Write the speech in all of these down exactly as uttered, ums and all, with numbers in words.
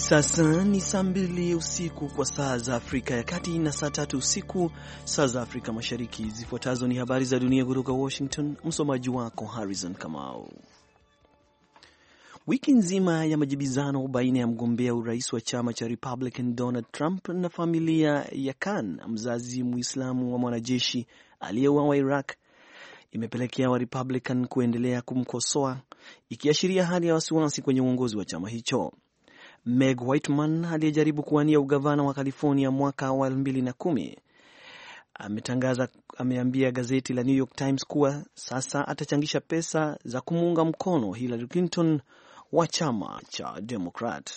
Hivi sasa ni saa mbili usiku kwa saa za Afrika ya Kati na saa tatu usiku saa za Afrika Mashariki. Zifuatazo ni habari za dunia kutoka Washington. Msomaji wako Harrison Kamau. Wiki nzima ya majibizano baina ya mgombea urais wa chama cha Republican Donald Trump na familia ya Khan, mzazi Muislamu wa mwanajeshi aliyeuawa Iraq, imepelekea wa Republican kuendelea kumkosoa, ikiashiria hali ya wasiwasi kwenye uongozi wa chama hicho. Meg Whitman aliyejaribu kuwania ugavana wa California mwaka wa elfu mbili na kumi ametangaza ameambia gazeti la New York Times kuwa sasa atachangisha pesa za kumuunga mkono Hillary Clinton wa chama cha Democrat.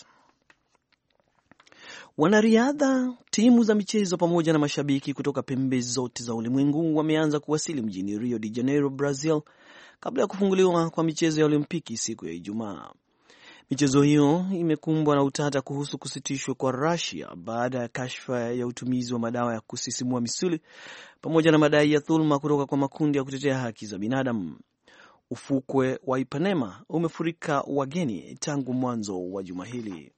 Wanariadha, timu za michezo pamoja na mashabiki kutoka pembe zote za ulimwengu wameanza kuwasili mjini Rio de Janeiro, Brazil, kabla ya kufunguliwa kwa michezo ya Olimpiki siku ya Ijumaa. Michezo hiyo imekumbwa na utata kuhusu kusitishwa kwa Russia baada ya kashfa ya utumizi wa madawa ya kusisimua misuli pamoja na madai ya dhuluma kutoka kwa makundi ya kutetea haki za binadamu. Ufukwe wa Ipanema umefurika wageni tangu mwanzo wa juma hili.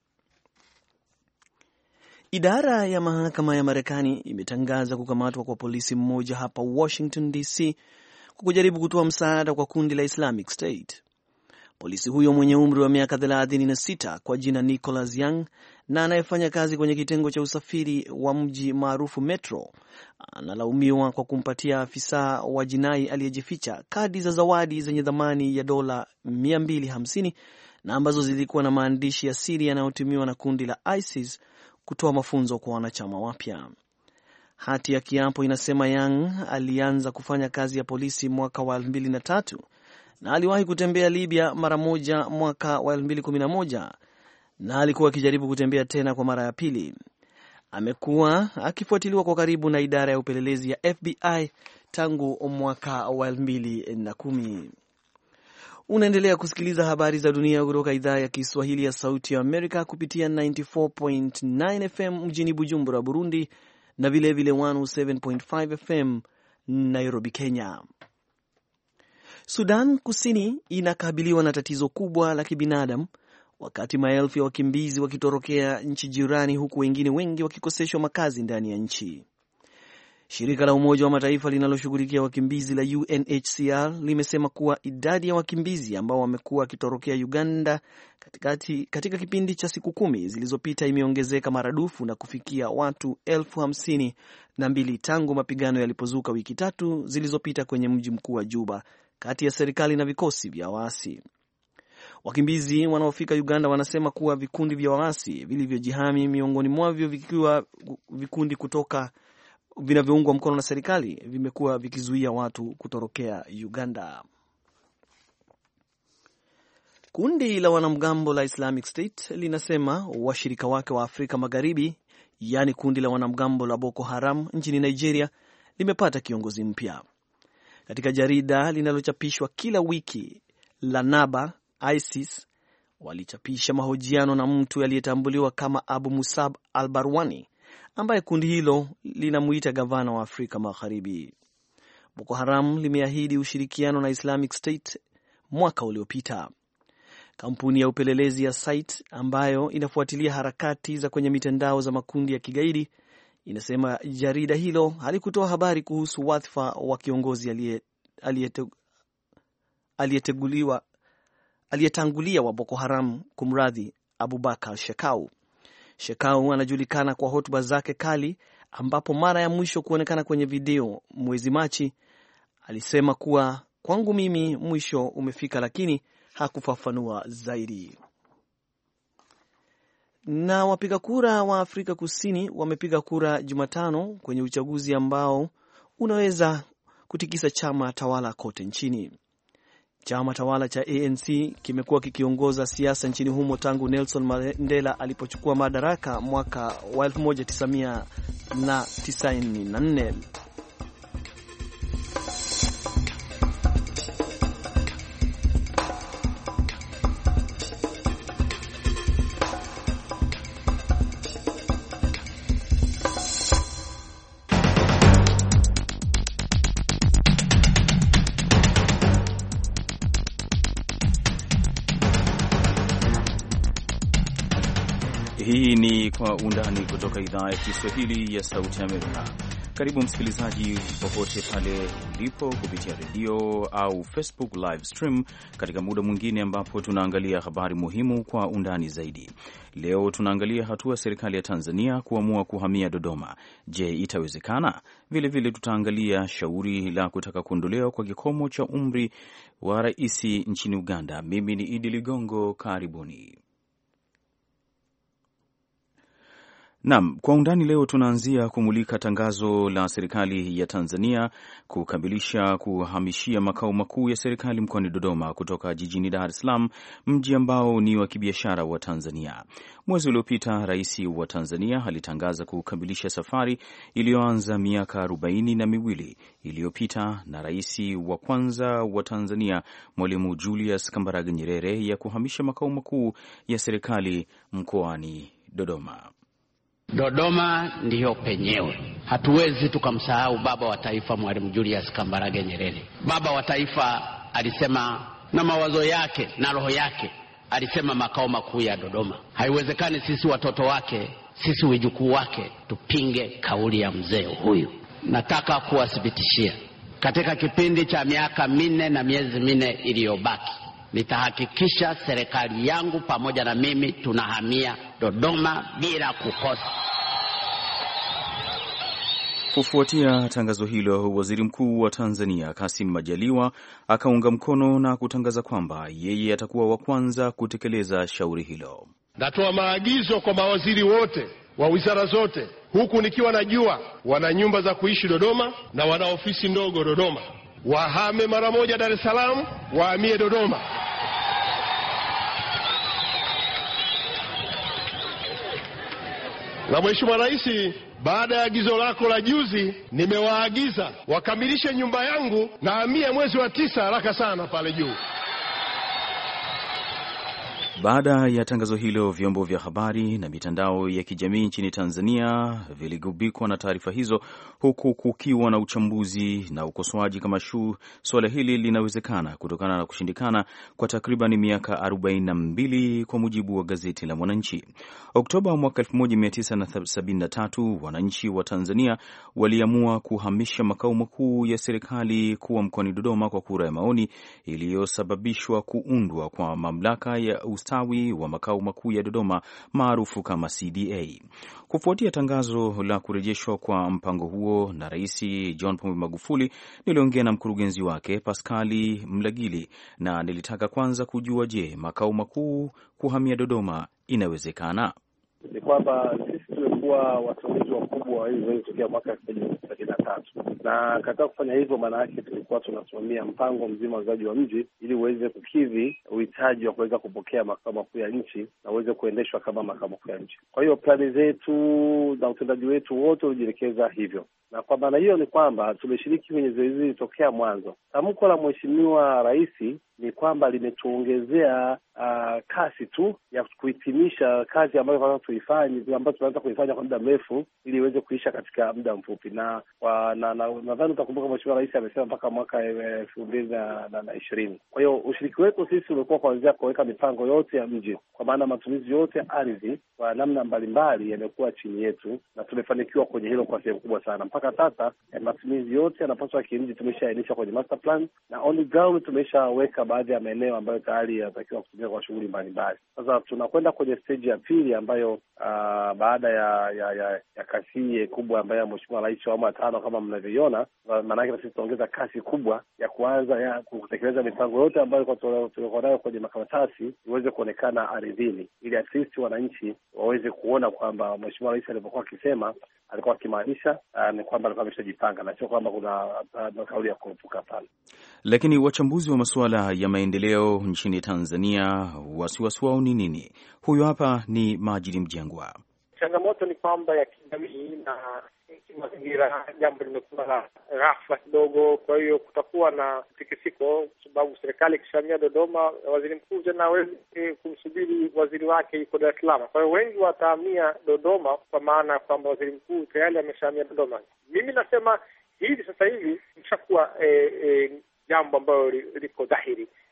Idara ya mahakama ya Marekani imetangaza kukamatwa kwa polisi mmoja hapa Washington D C kwa kujaribu kutoa msaada kwa kundi la Islamic State. Polisi huyo mwenye umri wa miaka thelathini na sita kwa jina Nicholas Young na anayefanya kazi kwenye kitengo cha usafiri wa mji maarufu Metro analaumiwa kwa kumpatia afisa wa jinai aliyejificha kadi za zawadi zenye thamani ya dola mia mbili hamsini na ambazo zilikuwa na maandishi ya siri yanayotumiwa na kundi la ISIS kutoa mafunzo kwa wanachama wapya. Hati ya kiapo inasema Young alianza kufanya kazi ya polisi mwaka wa elfu mbili na tatu na aliwahi kutembea Libya mara moja mwaka wa elfu mbili kumi na moja na alikuwa akijaribu kutembea tena kwa mara ya pili. Amekuwa akifuatiliwa kwa karibu na idara ya upelelezi ya F B I tangu mwaka wa elfu mbili na kumi. Unaendelea kusikiliza habari za dunia kutoka idhaa ya Kiswahili ya Sauti ya Amerika kupitia tisini na nne nukta tisa F M mjini Bujumbura, Burundi, na vile vile mia moja na saba nukta tano F M Nairobi, Kenya. Sudan Kusini inakabiliwa na tatizo kubwa la kibinadamu wakati maelfu ya wakimbizi wakitorokea nchi jirani, huku wengine wengi wakikoseshwa makazi ndani ya nchi. Shirika la Umoja wa Mataifa linaloshughulikia wakimbizi la U N H C R limesema kuwa idadi ya wakimbizi ambao wamekuwa wakitorokea Uganda katikati, katika kipindi cha siku kumi zilizopita imeongezeka maradufu na kufikia watu elfu hamsini na mbili tangu mapigano yalipozuka wiki tatu zilizopita kwenye mji mkuu wa Juba kati ya serikali na vikosi vya waasi. Wakimbizi wanaofika Uganda wanasema kuwa vikundi vya waasi vilivyojihami, miongoni mwavyo vikiwa vikundi kutoka vinavyoungwa mkono na serikali, vimekuwa vikizuia watu kutorokea Uganda. Kundi la wanamgambo la Islamic State linasema washirika wake wa Afrika Magharibi, yani kundi la wanamgambo la Boko Haram nchini Nigeria, limepata kiongozi mpya. Katika jarida linalochapishwa kila wiki la Naba, ISIS walichapisha mahojiano na mtu aliyetambuliwa kama Abu Musab al-Barwani, ambaye kundi hilo linamuita gavana wa Afrika Magharibi. Boko Haram limeahidi ushirikiano na Islamic State mwaka uliopita. Kampuni ya upelelezi ya Site ambayo inafuatilia harakati za kwenye mitandao za makundi ya kigaidi inasema jarida hilo halikutoa habari kuhusu wadhifa wa kiongozi aliyeteguliwa aliyetangulia wa Boko Haram, kumradhi, Abubakar Shekau. Shekau anajulikana kwa hotuba zake kali, ambapo mara ya mwisho kuonekana kwenye video mwezi Machi alisema kuwa kwangu mimi mwisho umefika, lakini hakufafanua zaidi. Na wapiga kura wa Afrika Kusini wamepiga kura Jumatano kwenye uchaguzi ambao unaweza kutikisa chama tawala kote nchini. Chama tawala cha A N C kimekuwa kikiongoza siasa nchini humo tangu Nelson Mandela alipochukua madaraka mwaka wa elfu moja tisa mia tisini na nne. Hii ni Kwa Undani kutoka idhaa ya Kiswahili ya Sauti Amerika. Karibu msikilizaji, popote pale ulipo kupitia redio au Facebook live stream katika muda mwingine ambapo tunaangalia habari muhimu kwa undani zaidi. Leo tunaangalia hatua ya serikali ya Tanzania kuamua kuhamia Dodoma. Je, itawezekana? Vile vile tutaangalia shauri la kutaka kuondolewa kwa kikomo cha umri wa rais nchini Uganda. Mimi ni Idi Ligongo, karibuni. Naam, Kwa Undani leo tunaanzia kumulika tangazo la serikali ya Tanzania kukamilisha kuhamishia makao makuu ya serikali mkoani Dodoma kutoka jijini Dar es Salaam, mji ambao ni wa kibiashara wa Tanzania. Mwezi uliopita rais wa Tanzania alitangaza kukamilisha safari iliyoanza miaka arobaini na miwili iliyopita na rais wa kwanza wa Tanzania Mwalimu Julius Kambarage Nyerere ya kuhamisha makao makuu ya serikali mkoani Dodoma. Dodoma ndiyo penyewe. Hatuwezi tukamsahau baba wa taifa Mwalimu Julius Kambarage Nyerere. Baba wa taifa alisema na mawazo yake na roho yake, alisema makao makuu ya Dodoma. Haiwezekani sisi watoto wake, sisi wajukuu wake tupinge kauli ya mzee huyu. Nataka kuwathibitishia katika kipindi cha miaka minne na miezi minne iliyobaki, nitahakikisha serikali yangu pamoja na mimi tunahamia Dodoma bila kukosa. Kufuatia tangazo hilo, Waziri Mkuu wa Tanzania Kassim Majaliwa akaunga mkono na kutangaza kwamba yeye atakuwa wa kwanza kutekeleza shauri hilo. Natoa maagizo kwa mawaziri wote wa wizara zote, huku nikiwa najua wana nyumba za kuishi Dodoma na wana ofisi ndogo Dodoma, wahame mara moja Dar es Salaam, wahamie Dodoma. Na Mheshimiwa Rais, baada ya agizo lako la juzi, nimewaagiza wakamilishe nyumba yangu na hamia mwezi wa tisa haraka sana pale juu. Baada ya tangazo hilo, vyombo vya habari na mitandao ya kijamii nchini Tanzania viligubikwa na taarifa hizo, huku kukiwa na uchambuzi na ukosoaji kama shu swala hili linawezekana kutokana na kushindikana kwa takriban miaka arobaini na mbili, kwa mujibu wa gazeti la Mwananchi. Oktoba mwaka elfu moja mia tisa sabini na tatu, wananchi wa Tanzania waliamua kuhamisha makao makuu ya serikali kuwa mkoani Dodoma kwa kura ya maoni iliyosababishwa kuundwa kwa mamlaka ya ustawi wa makao makuu ya Dodoma maarufu kama C D A. Kufuatia tangazo la kurejeshwa kwa mpango huo na Rais John Pombe Magufuli, niliongea na mkurugenzi wake Pascali Mlagili na nilitaka kwanza kujua, je, makao makuu kuhamia Dodoma inawezekana? Ni kwamba sisi tumekuwa wasimamizi wakubwa wa hizo tokea mwaka elfu moja mia tisa sabini na tatu, na katika kufanya hivyo maana yake tulikuwa tunasimamia mpango mzima wa uzaji wa mji ili uweze kukidhi uhitaji wa kuweza kupokea makao makuu ya nchi na uweze kuendeshwa kama makao makuu ya nchi. Kwa hiyo plani zetu na utendaji wetu wote ulijielekeza hivyo, na kwa maana hiyo ni kwamba tumeshiriki kwenye zoezi hili tokea mwanzo. Tamko la Mheshimiwa Rais ni kwamba limetuongezea uh, kasi tu ya kuhitimisha kazi ambayo tunataka tuifanye, ambayo tunaanza kuifanya kwa muda mrefu ili iweze kuisha katika muda mfupi. Na nadhani na, na, utakumbuka Mheshimiwa Rais amesema mpaka mwaka elfu mbili na ishirini. Kwa hiyo ushiriki wetu sisi ulikuwa kuanzia kuweka mipango yote ya mji, kwa maana matumizi yote ya ardhi kwa namna mbalimbali yamekuwa chini yetu, na tumefanikiwa kwenye hilo kwa sehemu kubwa sana. Mpaka sasa eh, matumizi yote yanapaswa kimji tumeshaainisha kwenye master plan, na on the ground tumeshaweka baadhi ya maeneo ambayo tayari yanatakiwa kutumika kwa shughuli mbalimbali. Sasa tunakwenda kwenye stage ya pili ambayo uh, baada ya ya, ya, ya kasi kubwa ambayo Mheshimiwa Rais wa awamu ya tano kama mnavyoiona, maana yake sisi tunaongeza kasi kubwa ya kuanza ya kutekeleza mipango yote ambayo tulikuwa nayo kwenye makaratasi iweze kuonekana ardhini, ili at least wananchi waweze kuona kwamba Mheshimiwa Rais alipokuwa akisema alikuwa akimaanisha uh, ni kwamba alikuwa ameshajipanga na sio kwamba kuna uh, kauli ya kuepuka pale. Lakini wachambuzi wa masuala ya maendeleo nchini Tanzania wasiwasi wao ni nini? Huyu hapa ni Majidi Mjengwa. Changamoto ni kwamba ya kijamii na mazingira, jambo limekuwa la ghafla kidogo. Kwa hiyo kutakuwa na tikisiko, sababu serikali ikishamia Dodoma, waziri mkuu tena hawezi kumsubiri waziri wake yuko Dar es Salaam. Kwa hiyo wengi watahamia Dodoma, kwa maana kwamba waziri mkuu tayari ameshamia Dodoma. Mimi nasema hivi sasa hivi mshakuwa e, e, jambo ambalo liko dhahiri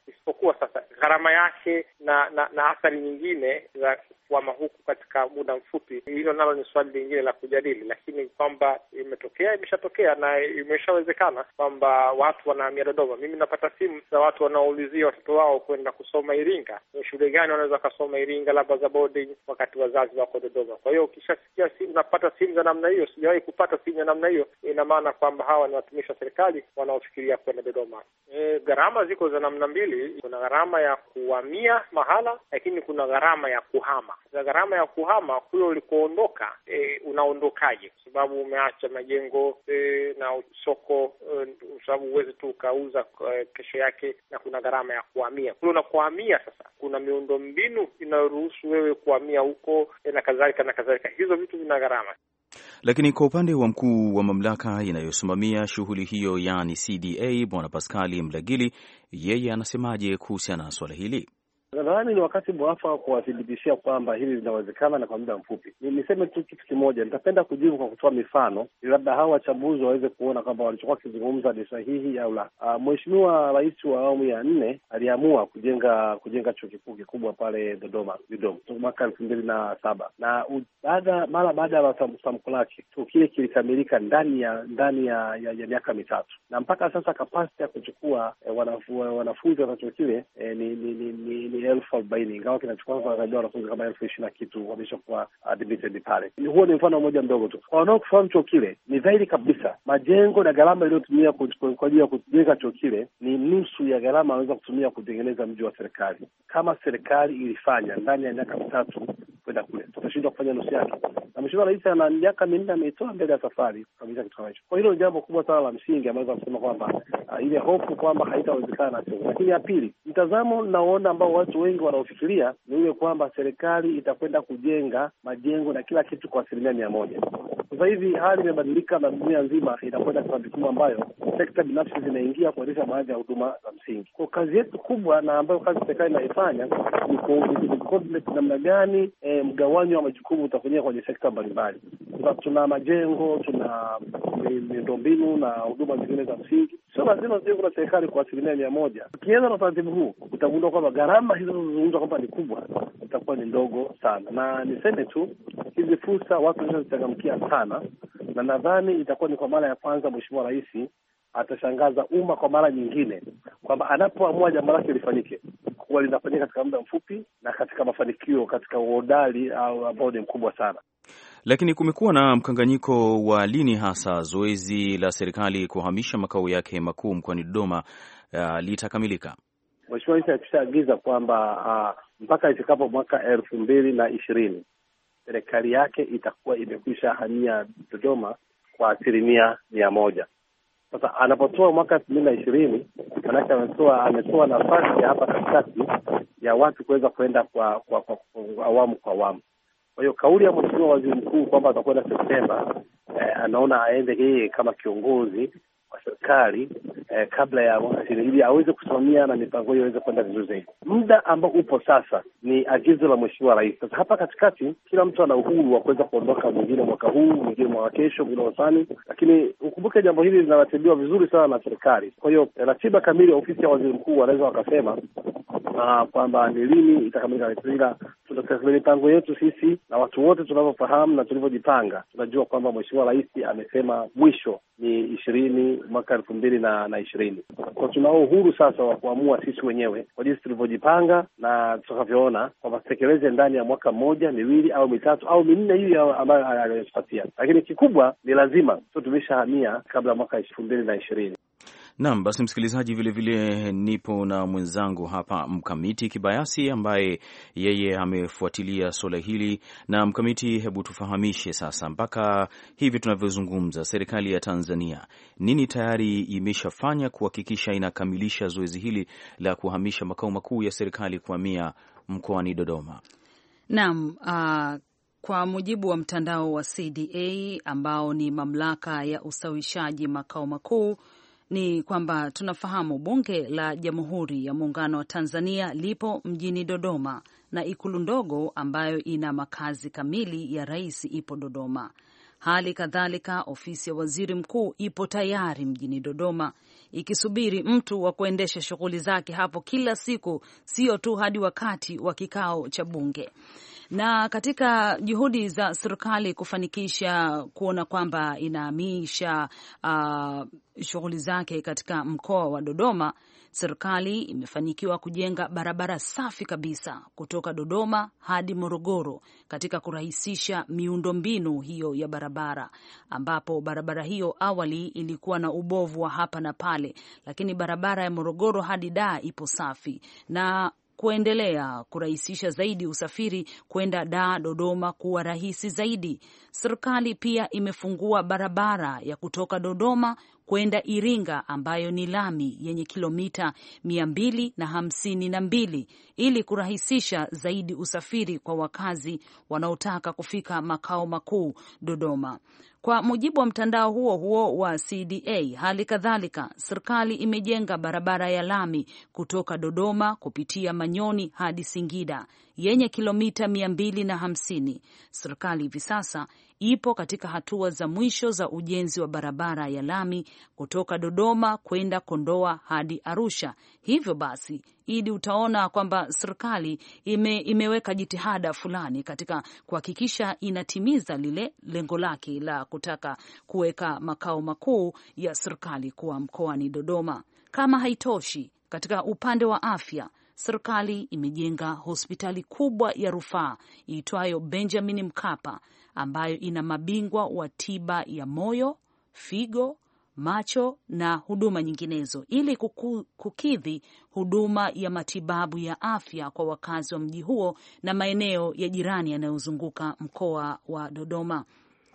isipokuwa sasa gharama yake na na, na athari nyingine za kuhama huku katika muda mfupi, hilo nalo ni swali lingine la kujadili, lakini kwamba imetokea, imeshatokea na imeshawezekana kwamba watu wanahamia Dodoma. Mimi napata simu za watu wanaoulizia watoto wao kwenda kusoma Iringa, ni shule gani wanaweza kusoma Iringa, labda za boarding, wakati wazazi wako Dodoma. Kwa hiyo ukishasikia simu, napata simu za namna hiyo, sijawahi kupata simu ya namna hiyo, ina maana kwamba hawa ni watumishi wa serikali wanaofikiria kwenda Dodoma. E, gharama ziko za namna mbili. Kuna gharama ya kuhamia mahala, lakini kuna gharama ya kuhama. Za gharama ya kuhama, huyo ulikoondoka e, unaondokaje? Kwa sababu umeacha majengo e, na soko e, sababu uweze tu ukauza e, kesho yake, na kuna gharama ya kuhamia. Kule unakohamia sasa kuna miundo mbinu inayoruhusu wewe kuhamia huko e, na kadhalika na kadhalika. Hizo vitu vina gharama. Lakini kwa upande wa mkuu wa mamlaka inayosimamia shughuli hiyo, yani C D A, Bwana Pascal Mlagili, yeye anasemaje kuhusiana na swala hili? Nadhani ni wakati mwafaka kuwathibitishia kwamba hili linawezekana na kwa muda mfupi. Ni niseme tu kitu kimoja, nitapenda kujibu kwa kutoa mifano, labda hawa wachambuzi waweze kuona kwamba walichokuwa kizungumza ni sahihi au la. Uh, Mheshimiwa Rais wa awamu ya nne aliamua kujenga kujenga chuo kikuu kikubwa pale Dodoma, Dodoma mwaka elfu mbili na saba, na baada mara baada ya tamko lake chuo kile kilikamilika ndani ya ndani ya ya, ya miaka mitatu, na mpaka sasa kapasiti ya kuchukua eh, wanafu, wanafunzi wa chuo kile eh, ni ni, ni, ni, ni elfu arobaini, ingawa kinachukua kwa wanafunzi kama elfu ishirini na kitu wameshakuwa admitted pale. Huo ni mfano mmoja mdogo tu. Kwa wanaofahamu chuo kile, ni dhahiri kabisa majengo na gharama iliyotumia kwa ajili ya kujenga chuo kile ni nusu ya gharama anaweza kutumia kutengeneza mji wa serikali. Kama serikali ilifanya ndani ya miaka mitatu kwenda kule, tutashindwa kufanya nusu yake. Na Mheshimiwa Rais ana miaka minne ameitoa mbele ya safari kabisa kitu kama hicho. Kwa hilo ni jambo kubwa sana la msingi ambazo kusema kwamba uh, ile hofu kwamba haitawezekana sio. Lakini ya pili, mtazamo naona ambao watu wengi wanaofikiria ni ile kwamba serikali itakwenda kujenga majengo na kila kitu kwa asilimia mia moja. Sasa hivi hali imebadilika na dunia nzima inakwenda kwa mfumo ambayo sekta binafsi zinaingia kuendesha baadhi ya huduma za msingi. Kwa kazi yetu kubwa na ambayo kazi serikali inaifanya ni kucoordinate namna gani e, mgawanyo wa majukumu utafanyika kwenye sekta mbalimbali. Tuna majengo, tuna miundombinu na huduma zingine za msingi. Sio lazima ziwe kwa serikali kwa asilimia mia moja. Ukianza na utaratibu huu utagundua kwamba gharama hizo zinazozungumzwa kwamba ni kubwa itakuwa ni ndogo sana. Na niseme tu hizi fursa watu wanazochangamkia sana, na nadhani itakuwa ni kwa mara ya kwanza Mheshimiwa Rais atashangaza umma kwa mara nyingine kwamba anapoamua jambo lake lifanyike kuwa linafanyika katika muda mfupi na katika mafanikio, katika uhodari au ambao ni mkubwa sana. Lakini kumekuwa na mkanganyiko wa lini hasa zoezi la serikali kuhamisha makao yake makuu mkoani Dodoma uh, litakamilika. Mheshimiwa Rais akishaagiza kwamba uh, mpaka ifikapo mwaka elfu mbili na ishirini serikali yake itakuwa imekwisha hamia Dodoma kwa asilimia mia moja. Sasa anapotoa mwaka elfu mbili na ishirini, manake ametoa ametoa nafasi ya hapa katikati ya watu kuweza kwenda kwa kwa, kwa, kwa awamu kwa awamu. Kwa hiyo kauli ya Mheshimiwa Waziri Mkuu kwamba atakwenda Septemba, eh, anaona aende yeye kama kiongozi wa serikali eh, kabla ya mwaka ili aweze kusimamia na mipango hiyo iweze kwenda vizuri zaidi. Muda ambao upo sasa ni agizo la Mheshimiwa Rais. Sasa hapa katikati kila mtu ana uhuru wa kuweza kuondoka, mwingine mwaka huu, mwingine mwaka kesho, mwingine mwakani, lakini ukumbuke jambo hili linaratibiwa vizuri sana na serikali. Kwa hiyo ratiba kamili ya ofisi ya Waziri Mkuu wanaweza wakasema Uh, kwamba ni lini itakamilika. Ila tunatathmini mipango yetu sisi na watu wote tunavyofahamu na tulivyojipanga, tunajua kwamba Mheshimiwa Rais amesema mwisho ni ishirini mwaka elfu mbili na, na ishirini. Kwa tunao uhuru sasa wa kuamua sisi wenyewe kwa jinsi tulivyojipanga na tutakavyoona kwamba tutekeleze ndani ya mwaka mmoja, miwili au mitatu au minne hiyo ambayo anayofuatia. Lakini kikubwa ni lazima tu tumeshahamia kabla mwaka elfu mbili na ishirini. Naam, basi msikilizaji, vile vile nipo na mwenzangu hapa Mkamiti Kibayasi ambaye yeye amefuatilia swala hili. Na Mkamiti, hebu tufahamishe sasa, mpaka hivi tunavyozungumza, serikali ya Tanzania nini tayari imeshafanya kuhakikisha inakamilisha zoezi hili la kuhamisha makao makuu ya serikali kuhamia mkoani Dodoma? Naam, uh... kwa mujibu wa mtandao wa C D A ambao ni mamlaka ya usawishaji makao makuu, ni kwamba tunafahamu Bunge la Jamhuri ya Muungano wa Tanzania lipo mjini Dodoma na ikulu ndogo ambayo ina makazi kamili ya rais ipo Dodoma. Hali kadhalika, ofisi ya waziri mkuu ipo tayari mjini Dodoma ikisubiri mtu wa kuendesha shughuli zake hapo kila siku, sio tu hadi wakati wa kikao cha bunge. Na katika juhudi za serikali kufanikisha kuona kwamba inahamisha uh, shughuli zake katika mkoa wa Dodoma, serikali imefanikiwa kujenga barabara safi kabisa kutoka Dodoma hadi Morogoro katika kurahisisha miundombinu hiyo ya barabara, ambapo barabara hiyo awali ilikuwa na ubovu wa hapa na pale, lakini barabara ya Morogoro hadi Dar ipo safi na kuendelea kurahisisha zaidi usafiri kwenda Dar, Dodoma kuwa rahisi zaidi. Serikali pia imefungua barabara ya kutoka Dodoma kwenda Iringa ambayo ni lami yenye kilomita mia mbili na hamsini na mbili ili kurahisisha zaidi usafiri kwa wakazi wanaotaka kufika makao makuu Dodoma. Kwa mujibu wa mtandao huo huo wa C D A, hali kadhalika serikali imejenga barabara ya lami kutoka Dodoma kupitia Manyoni hadi Singida yenye kilomita mia mbili na hamsini. Serikali hivi sasa ipo katika hatua za mwisho za ujenzi wa barabara ya lami kutoka Dodoma kwenda Kondoa hadi Arusha. Hivyo basi, Idi, utaona kwamba serikali ime, imeweka jitihada fulani katika kuhakikisha inatimiza lile lengo lake la kutaka kuweka makao makuu ya serikali kuwa mkoani Dodoma. Kama haitoshi, katika upande wa afya, serikali imejenga hospitali kubwa ya rufaa iitwayo Benjamin Mkapa ambayo ina mabingwa wa tiba ya moyo, figo, macho na huduma nyinginezo ili kuku, kukidhi huduma ya matibabu ya afya kwa wakazi wa mji huo na maeneo ya jirani yanayozunguka mkoa wa Dodoma.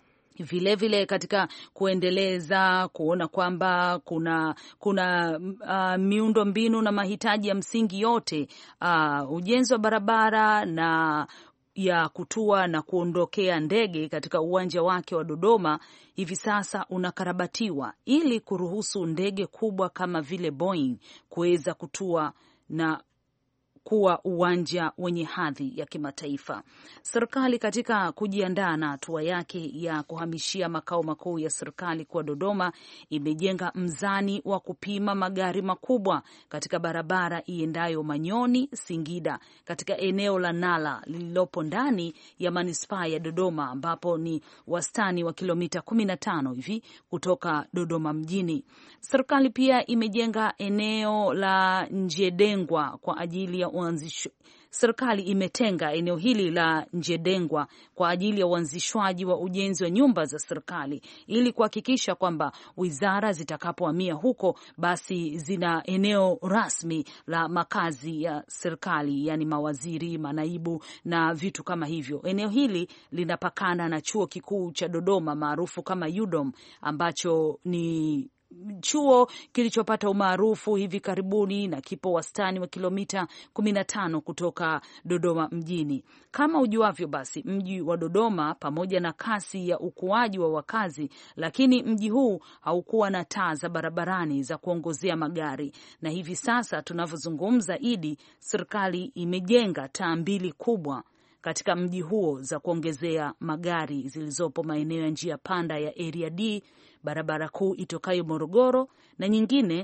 Vile vile katika kuendeleza kuona kwamba kuna kuna uh, miundo mbinu na mahitaji ya msingi yote, uh, ujenzi wa barabara na ya kutua na kuondokea ndege katika uwanja wake wa Dodoma hivi sasa unakarabatiwa ili kuruhusu ndege kubwa kama vile Boeing kuweza kutua na kuwa uwanja wenye hadhi ya kimataifa. Serikali katika kujiandaa na hatua yake ya kuhamishia makao makuu ya serikali kwa Dodoma imejenga mzani wa kupima magari makubwa katika barabara iendayo Manyoni Singida katika eneo la Nala lililopo ndani ya manispaa ya Dodoma, ambapo ni wastani wa kilomita kumi na tano hivi kutoka Dodoma mjini. Serikali pia imejenga eneo la Njedengwa kwa ajili ya uanzisho. Serikali imetenga eneo hili la Njedengwa kwa ajili ya uanzishwaji wa ujenzi wa nyumba za serikali ili kuhakikisha kwamba wizara zitakapohamia huko basi zina eneo rasmi la makazi ya serikali, yani mawaziri, manaibu na vitu kama hivyo. Eneo hili linapakana na chuo kikuu cha Dodoma maarufu kama U D O M ambacho ni chuo kilichopata umaarufu hivi karibuni na kipo wastani wa kilomita kumi na tano kutoka Dodoma mjini. Kama ujuavyo, basi mji wa Dodoma pamoja na kasi ya ukuaji wa wakazi, lakini mji huu haukuwa na taa za barabarani za kuongozea magari, na hivi sasa tunavyozungumza, Idi, serikali imejenga taa mbili kubwa katika mji huo za kuongezea magari zilizopo maeneo ya njia panda ya Area D, barabara kuu itokayo Morogoro, na nyingine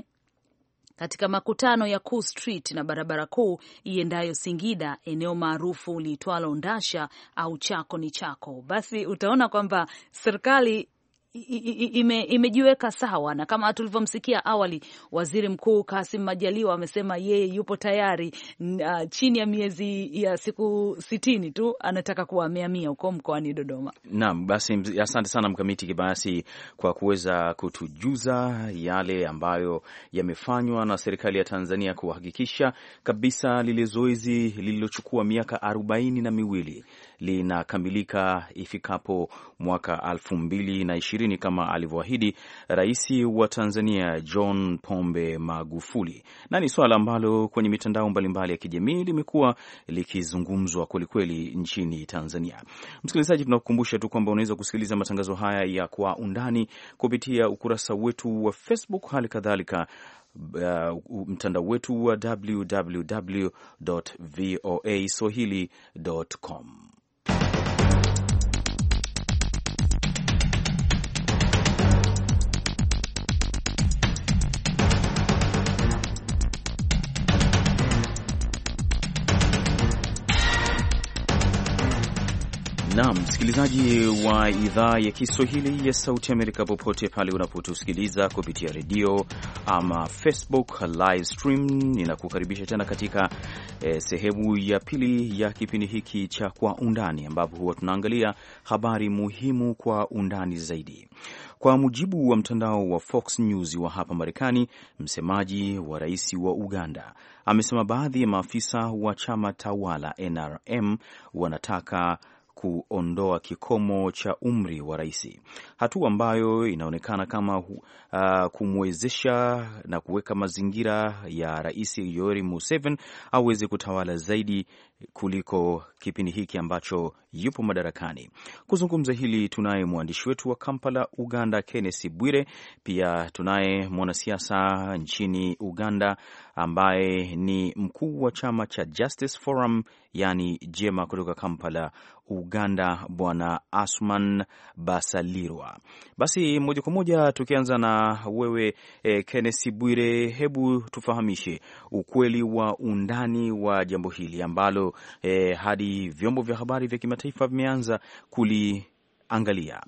katika makutano ya Kuu Street na barabara kuu iendayo Singida, eneo maarufu liitwalo Ndasha au Chako ni Chako. Basi utaona kwamba serikali ime, imejiweka sawa, na kama tulivyomsikia awali Waziri Mkuu Kassim Majaliwa amesema yeye yupo tayari, uh, chini ya miezi ya siku sitini tu anataka kuwa amehamia huko mkoani Dodoma. Naam, basi asante sana Mkamiti Kibayasi kwa kuweza kutujuza yale ambayo yamefanywa na serikali ya Tanzania kuhakikisha kabisa lile zoezi lililochukua miaka arobaini na miwili linakamilika ifikapo mwaka elfu mbili na ishirini kama alivyoahidi Rais wa Tanzania John Pombe Magufuli. Na ni swala ambalo kwenye mitandao mbalimbali ya kijamii limekuwa likizungumzwa kwelikweli nchini Tanzania. Msikilizaji, tunakukumbusha tu kwamba unaweza kusikiliza matangazo haya ya Kwa Undani kupitia ukurasa wetu wa Facebook, hali kadhalika Uh, mtandao wetu wa w w w dot v o a swahili dot com. Naam, msikilizaji wa idhaa ya Kiswahili ya Sauti Amerika, popote pale unapotusikiliza kupitia redio ama Facebook live stream, ninakukaribisha tena katika eh, sehemu ya pili ya kipindi hiki cha Kwa Undani, ambapo huwa tunaangalia habari muhimu kwa undani zaidi. Kwa mujibu wa mtandao wa Fox News wa hapa Marekani, msemaji wa rais wa Uganda amesema baadhi ya maafisa wa chama tawala N R M wanataka kuondoa kikomo cha umri wa rais, hatua ambayo inaonekana kama uh, kumwezesha na kuweka mazingira ya Rais Yoweri Museveni aweze kutawala zaidi kuliko kipindi hiki ambacho yupo madarakani. Kuzungumza hili tunaye mwandishi wetu wa Kampala, Uganda, Kenneth Bwire. Pia tunaye mwanasiasa nchini Uganda ambaye ni mkuu wa chama cha Justice Forum, yani Jema, kutoka Kampala, Uganda, Bwana Asuman Basalirwa. Basi moja kwa moja tukianza na wewe eh, Kenneth Bwire, hebu tufahamishe ukweli wa undani wa jambo hili ambalo eh, hadi vyombo vya habari vya kimataifa vimeanza kuliangalia.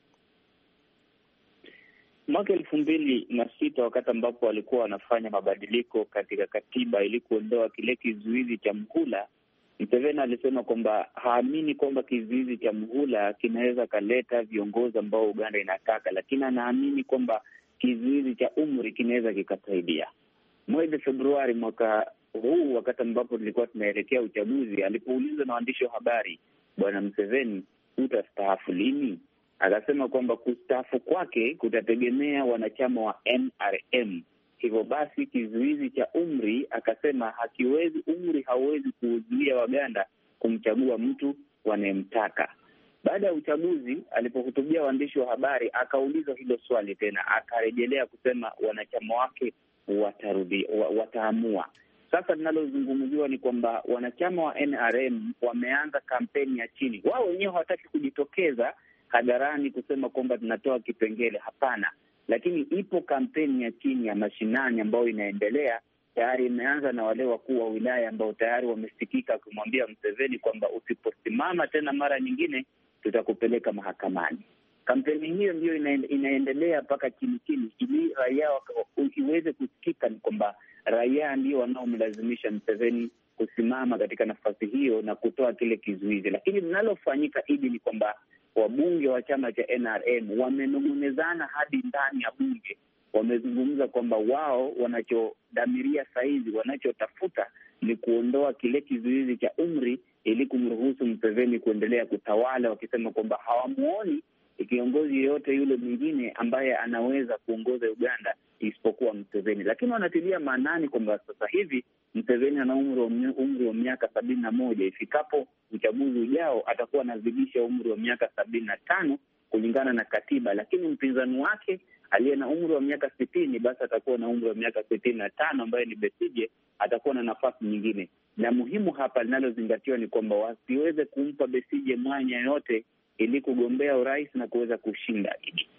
Mwaka elfu mbili na sita wakati ambapo walikuwa wanafanya mabadiliko katika katiba ili kuondoa kile kizuizi cha mhula, Museveni alisema kwamba haamini kwamba kizuizi cha mhula kinaweza kaleta viongozi ambao Uganda inataka, lakini anaamini kwamba kizuizi cha umri kinaweza kikasaidia. Mwezi Februari mwaka huu, wakati ambapo tulikuwa tunaelekea uchaguzi, alipoulizwa na waandishi wa habari, Bwana Museveni, utastaafu lini? Akasema kwamba kustaafu kwake kutategemea wanachama wa N R M. Hivyo basi kizuizi cha umri, akasema hakiwezi, umri hauwezi kuzuia Waganda kumchagua mtu wanayemtaka. Baada ya uchaguzi, alipohutubia waandishi wa habari, akaulizwa hilo swali tena, akarejelea kusema wanachama wake watarudi, wataamua. Sasa linalozungumziwa ni kwamba wanachama wa N R M wameanza kampeni ya chini. Wao wenyewe hawataki kujitokeza hadharani kusema kwamba tunatoa kipengele, hapana. Lakini ipo kampeni ya chini ya mashinani ambayo inaendelea. Tayari imeanza na wale wakuu wa wilaya ambao tayari wamesikika kumwambia Museveni kwamba usiposimama tena mara nyingine tutakupeleka mahakamani. Kampeni hiyo ndio inaendelea mpaka chini chini, ili raia iweze kusikika ni kwamba raia ndio wanaomlazimisha Museveni kusimama katika nafasi hiyo na kutoa kile kizuizi. Lakini linalofanyika hivi ni kwamba wabunge wa chama cha N R M wamenong'onezana hadi ndani ya bunge. Wamezungumza kwamba wao wanachodamiria saizi, wanachotafuta ni kuondoa kile kizuizi cha umri ili kumruhusu Museveni kuendelea kutawala, wakisema kwamba hawamuoni kiongozi yeyote yule mwingine ambaye anaweza kuongoza Uganda isipokuwa Museveni. Lakini wanatilia maanani kwamba sasa hivi Museveni ana umri umri wa miaka sabini na moja. Ifikapo uchaguzi ujao atakuwa anazidisha umri wa miaka sabini na tano kulingana na katiba, lakini mpinzani wake aliye na umri wa miaka sitini basi atakuwa na umri wa miaka sitini na tano ambaye ni Besigye, atakuwa na nafasi nyingine. Na muhimu hapa linalozingatiwa ni kwamba wasiweze kumpa Besigye mwanya yote ili kugombea urais na kuweza kushinda.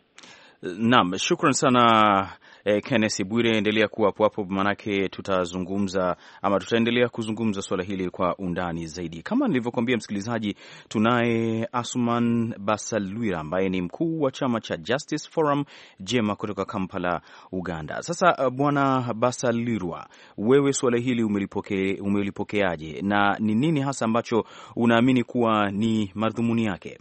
Naam, shukran sana eh, Kenneth Bwire, endelea kuwa hapo hapo, manake tutazungumza ama tutaendelea kuzungumza swala hili kwa undani zaidi. Kama nilivyokuambia msikilizaji, tunaye Asuman Basalirwa ambaye ni mkuu wa chama cha Justice Forum Jema kutoka Kampala, Uganda. Sasa bwana Basalirwa, wewe swala hili umelipoke, umelipokeaje na ni nini hasa ambacho unaamini kuwa ni madhumuni yake?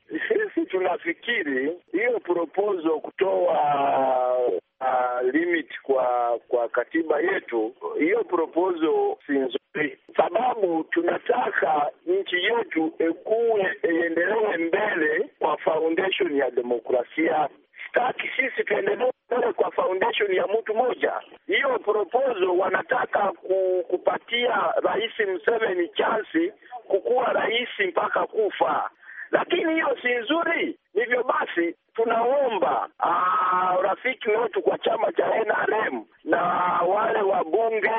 Tunafikiri hiyo proposal kutoa uh, limit kwa kwa katiba yetu, hiyo proposal si nzuri, sababu tunataka nchi yetu ekuwe iendelee mbele kwa foundation ya demokrasia. Sitaki sisi tuendelee mbele kwa foundation ya mtu moja. Hiyo proposal wanataka kupatia Rais Museveni chance kukuwa rais mpaka kufa, lakini hiyo si nzuri. Hivyo basi tunaomba aa, rafiki wetu kwa chama cha N R M na wale wabunge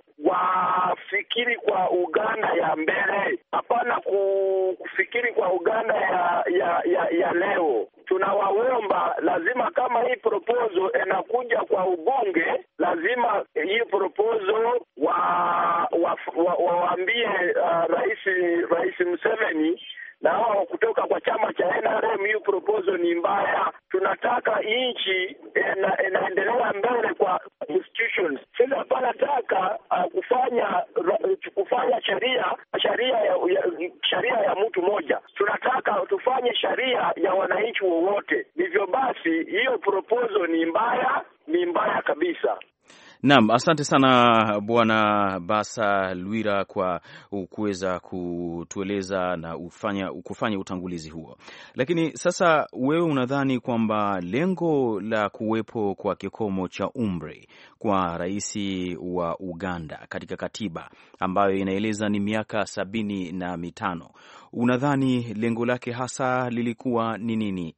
wafikiri kwa Uganda ya mbele, hapana kufikiri kwa Uganda ya ya, ya, ya leo. Tunawaomba lazima, kama hii proposal inakuja kwa ubunge, lazima hii proposal wa waambie wa, wa, wa uh, rais rais Museveni na hao kutoka kwa chama cha N R M. Hiyo proposal ni mbaya. Tunataka nchi inaendelea mbele kwa institutions. Sisi hapa nataka uh, kufanya kufanya sheria sheria ya, ya sheria ya mtu mmoja. Tunataka tufanye sheria ya wananchi wowote. Hivyo basi hiyo proposal ni mbaya, ni mbaya kabisa. Naam, asante sana Bwana Basa Lwira kwa kuweza kutueleza na ufanya, kufanya utangulizi huo. Lakini sasa wewe unadhani kwamba lengo la kuwepo kwa kikomo cha umri kwa rais wa Uganda katika katiba ambayo inaeleza ni miaka sabini na mitano, unadhani lengo lake hasa lilikuwa ni nini?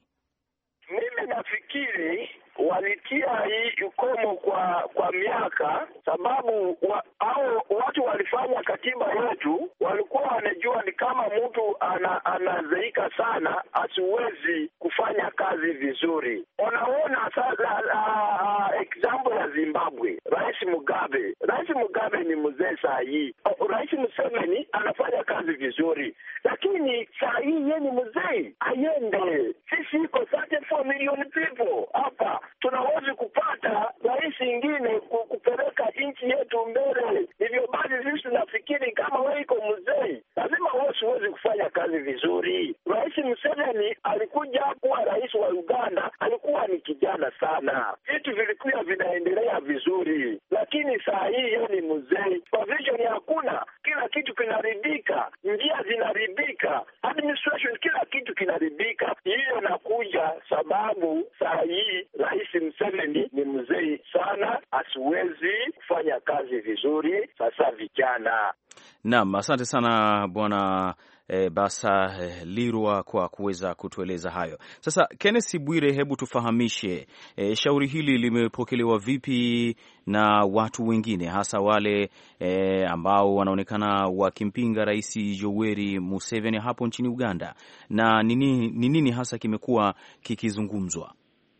Mimi nafikiri walitia hii ukomo kwa kwa miaka sababu wa, au watu walifanya katiba yetu walikuwa wanajua ni kama mtu ana, anazeika sana asiwezi kufanya kazi vizuri. Unaona sasa uh, example ya Zimbabwe, Rais Mugabe. Rais Mugabe ni mzee saa hii. Rais Museveni anafanya kazi vizuri, lakini saa hii yeye ni mzee, ayende. Sisi iko thirty-four million people hapa, tunaweza kupata rais ingine kupeleka nchi yetu mbele. Hivyo basi sisi tunafikiri kama wewe iko mzee lazima wewe uweze kufanya kazi vizuri. Rais Museveni alikuja kuwa rais wa Uganda, alikuwa ni kijana sana, vitu vilikuwa vinaendelea vizuri, lakini saa hii yeye ni mzee, provision hakuna, kila kitu kinaribika, njia zinaribika, administration kila kitu kinaribika. Hiyo nakuja sababu saa hii rais Museveni ni mzee sana, asiwezi kufanya kazi vizuri sasa vijana. Naam, asante sana Bwana E, Basa e, Lirwa kwa kuweza kutueleza hayo. Sasa Kenneth Bwire, hebu tufahamishe e, shauri hili limepokelewa vipi na watu wengine, hasa wale e, ambao wanaonekana wakimpinga Rais Yoweri Museveni hapo nchini Uganda, na nini nini hasa kimekuwa kikizungumzwa?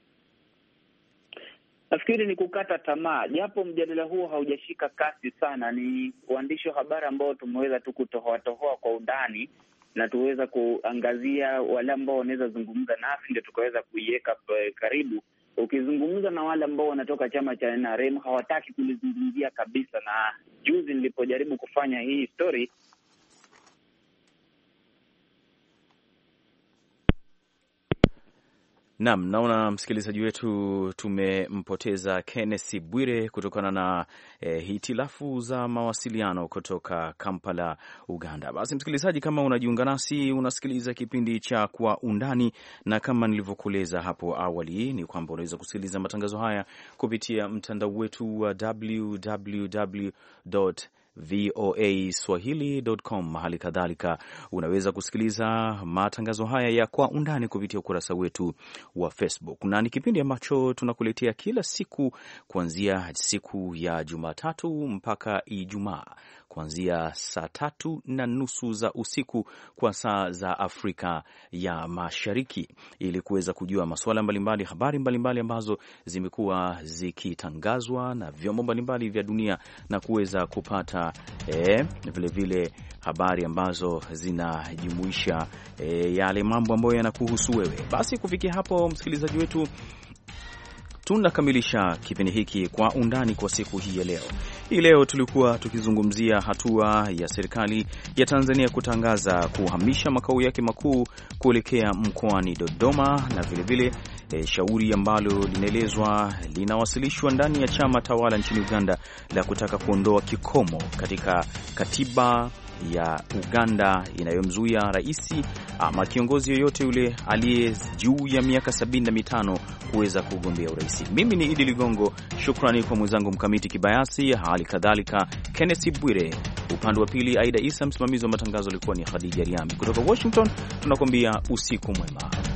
Nafikiri ni kukata tamaa, japo mjadala huo haujashika kasi sana. Ni waandishi wa habari ambao tumeweza tu kutohoa tohoa kwa undani na tuweza kuangazia wale ambao wanaweza zungumza nasi, ndio tukaweza kuiweka karibu. Ukizungumza na wale ambao wanatoka chama cha N R M hawataki kulizungumzia kabisa, na juzi nilipojaribu kufanya hii story Naam, naona msikilizaji wetu tumempoteza Kenneth Bwire kutokana na eh, hitilafu za mawasiliano kutoka Kampala, Uganda. Basi msikilizaji, kama unajiunga nasi, unasikiliza kipindi cha Kwa Undani, na kama nilivyokueleza hapo awali ni kwamba unaweza kusikiliza matangazo haya kupitia mtandao wetu wa w w w dot voa swahili dot com. Hali kadhalika unaweza kusikiliza matangazo haya ya Kwa Undani kupitia ukurasa wetu wa Facebook, na ni kipindi ambacho tunakuletea kila siku kuanzia siku ya Jumatatu mpaka Ijumaa, kuanzia saa tatu na nusu za usiku kwa saa za Afrika ya Mashariki, ili kuweza kujua masuala mbalimbali, habari mbalimbali ambazo zimekuwa zikitangazwa na vyombo mbalimbali vya dunia, na kuweza kupata eh, vile vile habari ambazo zinajumuisha eh, yale mambo ambayo yanakuhusu wewe. Basi kufikia hapo, msikilizaji wetu, tunakamilisha kipindi hiki Kwa Undani kwa siku hii ya leo. Hii leo tulikuwa tukizungumzia hatua ya serikali ya Tanzania kutangaza kuhamisha makao yake makuu kuelekea mkoani Dodoma, na vilevile e, shauri ambalo linaelezwa linawasilishwa ndani ya chama tawala nchini Uganda la kutaka kuondoa kikomo katika katiba ya Uganda inayomzuia rais ama kiongozi yoyote yule aliye juu ya miaka sabini na mitano kuweza kugombea urais. Mimi ni Idi Ligongo, shukrani kwa mwenzangu Mkamiti Kibayasi, hali kadhalika Kenneth Bwire, upande wa pili Aida Isa, msimamizi wa matangazo alikuwa ni Khadija Riami. Kutoka Washington tunakwambia usiku mwema.